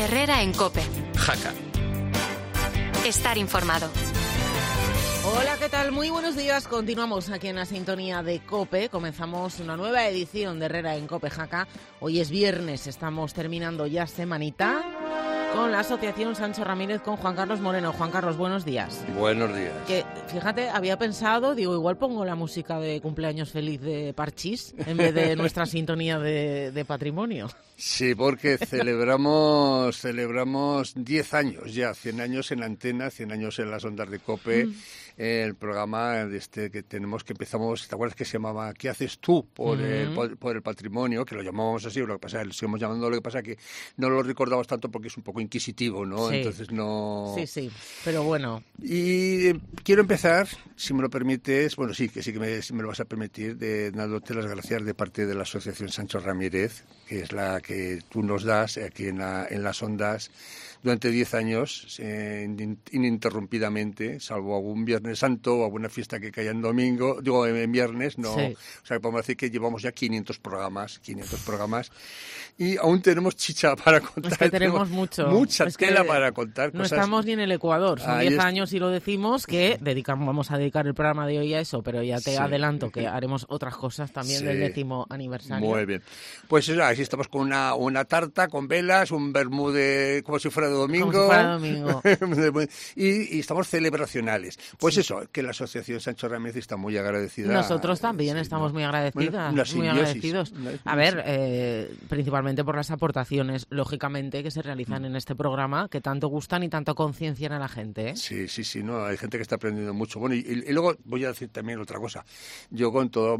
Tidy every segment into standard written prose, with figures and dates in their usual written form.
Herrera en COPE. Jaca. Estar informado. Hola, ¿qué tal? Muy buenos días. Continuamos aquí en la sintonía de COPE. Comenzamos una nueva edición de Herrera en COPE Jaca. Hoy es viernes, estamos terminando ya semanita con la Asociación Sancho Ramírez con Juan Carlos Moreno. Juan Carlos, buenos días. Buenos días. Que, fíjate, había pensado, igual pongo la música de cumpleaños feliz de Parchís en vez de nuestra sintonía de patrimonio. Sí, porque celebramos 10 años ya, 100 años en la antena, 100 años en las ondas de COPE. El programa que tenemos, que empezamos, ¿te acuerdas que se llamaba ¿Qué haces tú por el patrimonio? Que lo llamábamos así, lo que pasa, lo seguimos llamando, lo que pasa que no lo recordamos tanto porque es un poco inquisitivo, ¿no? Sí. Entonces no... Sí, pero bueno. Y quiero empezar, si me lo permites, bueno, sí que me lo vas a permitir, dándote las gracias de parte de la Asociación Sancho Ramírez, que es la que tú nos das aquí en las ondas durante 10 años, ininterrumpidamente, salvo algún Viernes Santo o alguna fiesta que caiga en viernes, no. Sí. O sea, podemos decir que llevamos ya 500 programas, y aún tenemos chicha para contar. Es que tenemos mucha tela para contar. No cosas. Estamos ni en el Ecuador, son 10 Ahí años y lo decimos, que vamos a dedicar el programa de hoy a eso, pero ya te Sí. adelanto que haremos otras cosas también Sí. del 10º aniversario. Muy bien. Pues eso, así estamos con una tarta, con velas, un vermú como si fuera de domingo. Como si fuera domingo. y estamos celebracionales. Pues sí. Eso, que la Asociación Sancho Ramírez está muy agradecida. Nosotros también estamos muy agradecidas, muy agradecidos. A ver, principalmente por las aportaciones, lógicamente, que se realizan en este programa, que tanto gustan y tanto conciencian a la gente, ¿eh? Sí, no, hay gente que está aprendiendo mucho. Bueno, y luego voy a decir también otra cosa. Yo con todo,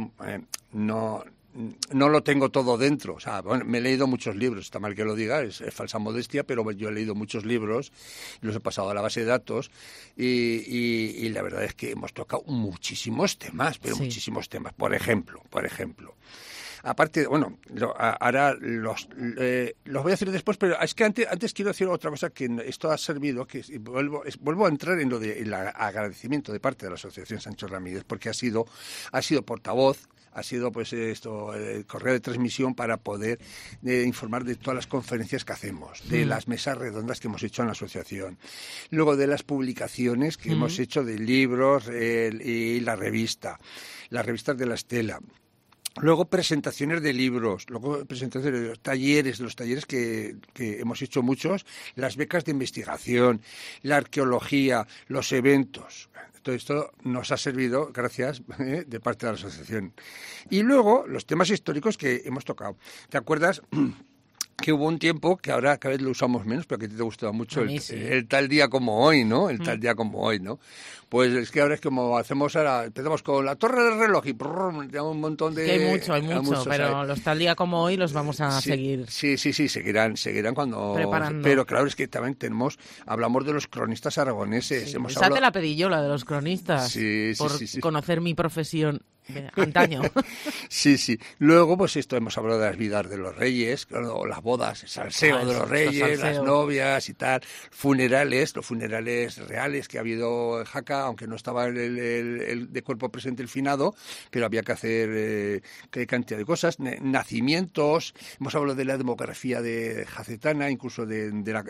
no lo tengo todo dentro. O sea, bueno, me he leído muchos libros, está mal que lo diga, es falsa modestia, pero yo he leído muchos libros, los he pasado a la base de datos y la verdad es que hemos tocado muchísimos temas, pero Sí. muchísimos temas. Por ejemplo, aparte, bueno, ahora los voy a decir después, pero es que antes quiero decir otra cosa, que esto ha servido, que vuelvo a entrar en lo de el agradecimiento de parte de la Asociación Sancho Ramírez, porque ha sido portavoz, ha sido pues el correo de transmisión para poder informar de todas las conferencias que hacemos, de las mesas redondas que hemos hecho en la asociación, luego de las publicaciones que hemos hecho de libros y las revistas de la Estela. Luego presentaciones de libros, luego presentaciones de los talleres que hemos hecho muchos, las becas de investigación, la arqueología, los eventos. Todo esto nos ha servido, gracias, de parte de la asociación. Y luego los temas históricos que hemos tocado. ¿Te acuerdas que hubo un tiempo que ahora cada vez lo usamos menos, pero que a ti te gustaba mucho el tal día como hoy, ¿no? Tal día como hoy, ¿no? Pues es que ahora es como empezamos con la torre del reloj y un montón de... Que hay mucho, pero los tal día como hoy los vamos a seguir. Sí, seguirán cuando... Preparando. Pero claro, es que también hablamos de los cronistas aragoneses. Sí. Hemos Esa hablado... te la pedí yo, la de los cronistas, por conocer mi profesión de antaño. Sí. Luego, pues hemos hablado de las vidas de los reyes, las bodas, el salseo de los reyes, las novias y tal, los funerales reales que ha habido en Jaca, aunque no estaba el de cuerpo presente el finado, pero había que hacer qué cantidad de cosas, nacimientos, hemos hablado de la demografía de Jacetana, incluso de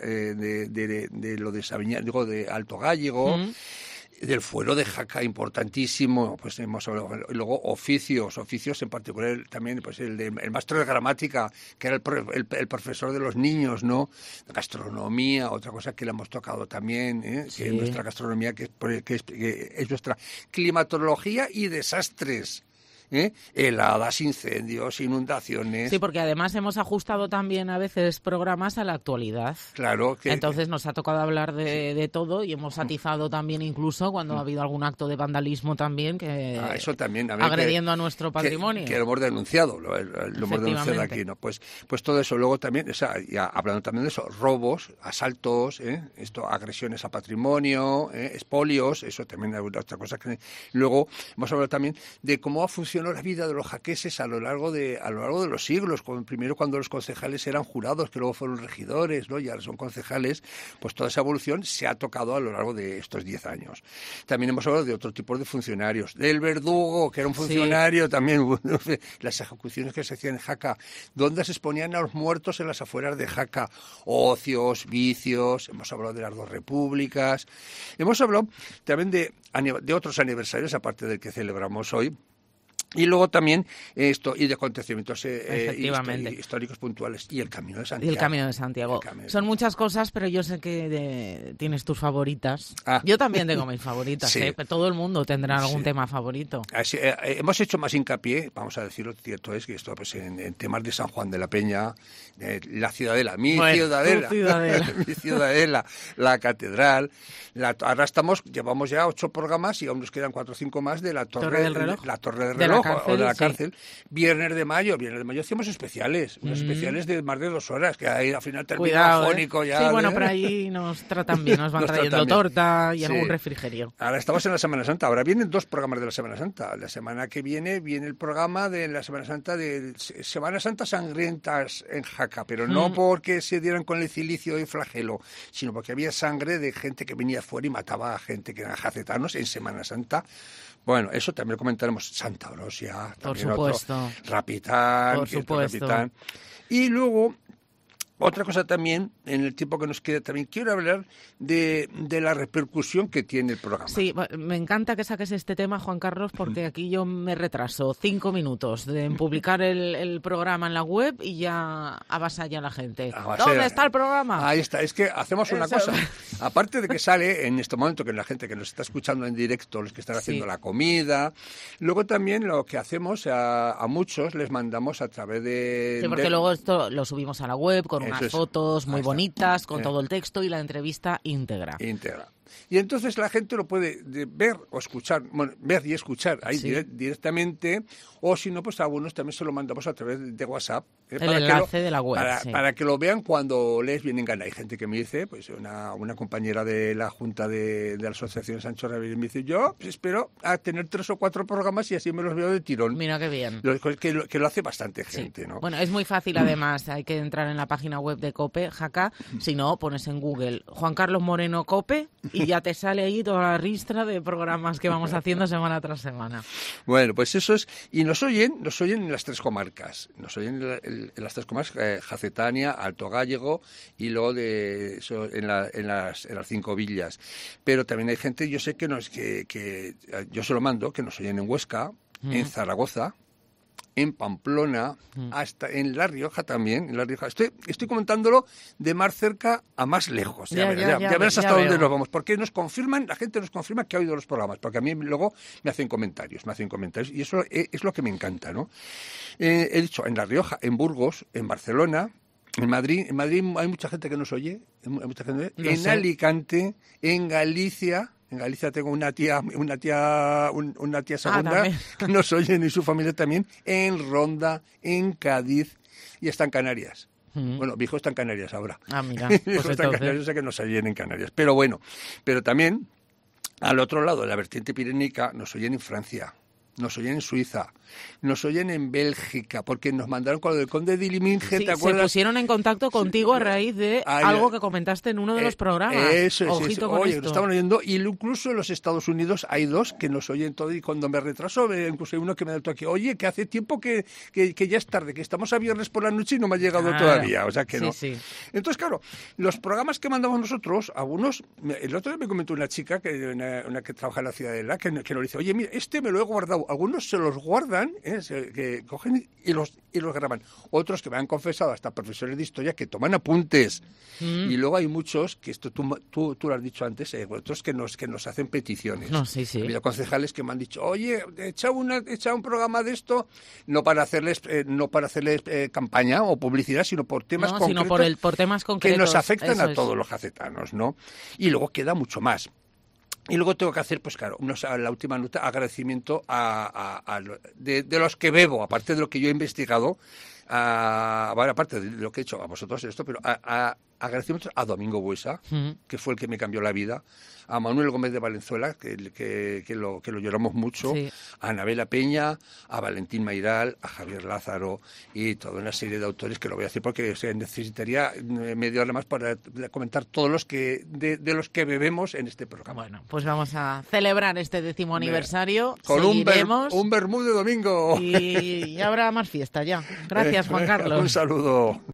lo de Sabiñán, digo, de Alto Gállego, del fuero de Jaca, importantísimo, pues hemos hablado. Luego oficios en particular también, pues el maestro de gramática, que era el profesor de los niños, ¿no? Gastronomía, otra cosa que le hemos tocado también, Sí. que es nuestra gastronomía, que es nuestra climatología y desastres. Heladas, incendios, inundaciones. Sí, porque además hemos ajustado también a veces programas a la actualidad. Claro. Entonces nos ha tocado hablar de todo y hemos atizado también incluso cuando ha habido algún acto de vandalismo también que eso también, agrediendo a nuestro patrimonio. Que lo hemos denunciado, lo hemos denunciado aquí, ¿no? Pues todo eso. Luego también, ya hablando también de eso, robos, asaltos, agresiones a patrimonio, expolios, eso también es otra cosa que... Luego hemos hablado también de cómo ha funcionado evolucionó la vida de los jaqueses a lo largo de los siglos, primero cuando los concejales eran jurados, que luego fueron regidores, ¿no? Y ahora son concejales, pues toda esa evolución se ha tocado a lo largo de estos 10 años. También hemos hablado de otro tipo de funcionarios, del verdugo, que era un funcionario también, las ejecuciones que se hacían en Jaca, donde se exponían a los muertos en las afueras de Jaca, ocios, vicios, hemos hablado de las dos repúblicas, hemos hablado también de otros aniversarios, aparte del que celebramos hoy, y luego también y de acontecimientos históricos puntuales. Y el Camino de Santiago. Y el Camino de Santiago. Son muchas cosas, pero yo sé que tienes tus favoritas. Yo también tengo mis favoritas, sí. Todo el mundo tendrá algún tema favorito. Así, hemos hecho más hincapié, vamos a decirlo, cierto es que esto pues en temas de San Juan de la Peña, la Ciudadela, mi Ciudadela, la Catedral. Ahora llevamos ya 8 programas y aún nos quedan 4 o 5 más de la Torre del Reloj. La Torre del Reloj. O de la cárcel, sí. Viernes de mayo hacíamos especiales, unos especiales de más de 2 horas, que ahí al final termina afónico ya. Sí, bueno, pero ahí nos tratan bien, nos van trayendo torta y algún refrigerio. Ahora estamos en la Semana Santa, ahora vienen 2 programas de la Semana Santa. La semana que viene el programa de la Semana Santa de Semana Santa Sangrientas en Jaca, pero no porque se dieran con el cilicio y flagelo, sino porque había sangre de gente que venía fuera y mataba a gente que eran jacetanos en Semana Santa. Bueno, eso también lo comentaremos. Santa Orosia, también por supuesto. Rapitán. Por supuesto. Rapitán. Y luego, otra cosa también, en el tiempo que nos queda también, quiero hablar de la repercusión que tiene el programa. Sí, me encanta que saques este tema, Juan Carlos, porque aquí yo me retraso 5 minutos de publicar el programa en la web y ya avasalla a la gente. ¿Dónde está el programa? Ahí está, es que hacemos una cosa. Aparte de que sale en este momento, que la gente que nos está escuchando en directo, los que están haciendo la comida, luego también lo que hacemos a muchos les mandamos a través de... Sí, porque luego esto lo subimos a la web con unas fotos muy bonitas, con todo el texto y la entrevista íntegra. Y entonces la gente lo puede ver o escuchar, bueno, ver y escuchar ahí directamente, o si no, pues a algunos también se lo mandamos a través de WhatsApp. El enlace de la web. Para que lo vean cuando les viene en gana. Hay gente que me dice, pues una compañera de la Junta de la Asociación Sancho Rabel me dice, yo pues, espero a tener 3 o 4 programas y así me los veo de tirón. Mira qué bien. Que lo hace bastante gente, ¿no? Bueno, es muy fácil además, hay que entrar en la página web de COPE, Jaca, si no, pones en Google Juan Carlos Moreno COPE y ya te sale ahí toda la ristra de programas que vamos haciendo semana tras semana. Bueno, pues eso es, y nos oyen en las 3 comarcas, nos oyen en las 3 comarcas, Jacetania, Alto Gállego y luego en las 5 villas. Pero también hay gente, yo sé que yo se lo mando, que nos oyen en Huesca, en Zaragoza, en Pamplona, hasta en La Rioja también. En La Rioja. Estoy comentándolo de más cerca a más lejos. Ya verás hasta dónde nos vamos. Porque la gente nos confirma que ha oído los programas. Porque a mí luego me hacen comentarios. Y eso es lo que me encanta, ¿no? He dicho, en La Rioja, en Burgos, en Barcelona, en Madrid hay mucha gente que nos oye. En Alicante, en Galicia... En Galicia tengo una tía segunda que nos oyen y su familia también, en Ronda, en Cádiz y está en Canarias. Bueno, mi hijo está en Canarias ahora. Mira. Mi hijo está en Canarias, o sea que nos oyen en Canarias. Pero bueno, también al otro lado de la vertiente pirenica nos oyen en Francia, nos oyen en Suiza, nos oyen en Bélgica, porque nos mandaron con el conde de Liminge, ¿te acuerdas? Se pusieron en contacto contigo a raíz de algo que comentaste en uno de los programas. Eso es. Ojito con esto. Nos estaban oyendo, y incluso en los Estados Unidos hay 2 que nos oyen todo, y cuando me retraso, incluso hay uno que me da el toque, oye, que hace tiempo que ya es tarde, que estamos a viernes por la noche y no me ha llegado todavía, o sea que no. Sí. Entonces, claro, los programas que mandamos nosotros, algunos, el otro día me comentó una chica, una que trabaja en la Ciudadela, que nos dice, oye, mira, me lo he guardado. Algunos se los guardan, que cogen y los graban. Otros que me han confesado, hasta profesores de historia, que toman apuntes. Y luego hay muchos, que esto tú lo has dicho antes, otros que nos hacen peticiones. No, sí. Ha habido concejales que me han dicho, oye, echa un programa de esto, no para hacerles campaña o publicidad, sino por temas concretos, sino por temas concretos que nos afectan a todos los jacetanos, ¿no? Y luego queda mucho más. Y luego tengo que hacer, pues claro, la última nota, agradecimiento de los que bebo, aparte de lo que yo he investigado, aparte de lo que he hecho a vosotros esto, pero a agradecimientos a Domingo Buesa, que fue el que me cambió la vida, a Manuel Gómez de Valenzuela, que lo lloramos mucho, sí. a Anabela Peña, a Valentín Mairal, a Javier Lázaro y toda una serie de autores que lo voy a decir porque necesitaría media hora más para comentar todos los que de los que bebemos en este programa. Bueno, pues vamos a celebrar este 10º aniversario. Con un vermú de domingo. Y habrá más fiesta ya. Gracias, Juan Carlos. Un saludo.